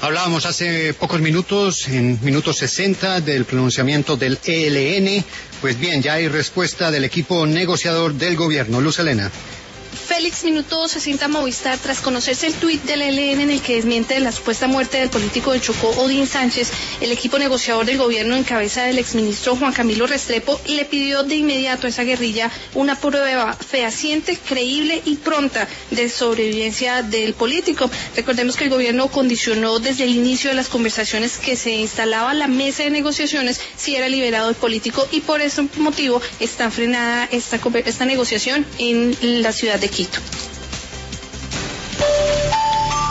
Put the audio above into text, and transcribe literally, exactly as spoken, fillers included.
Hablábamos hace pocos minutos, en minutos sesenta, del pronunciamiento del E L N. Pues bien, ya hay respuesta del equipo negociador del gobierno. Luz Helena. Félix, minuto sesenta Movistar, tras conocerse el tuit del E L N en el que desmiente la supuesta muerte del político de Chocó, Odín Sánchez, el equipo negociador del gobierno en cabeza del exministro Juan Camilo Restrepo le pidió de inmediato a esa guerrilla una prueba fehaciente, creíble y pronta de sobrevivencia del político. Recordemos que el gobierno condicionó desde el inicio de las conversaciones que se instalaba la mesa de negociaciones si era liberado el político, y por ese motivo está frenada esta, esta negociación en la ciudad de Quito.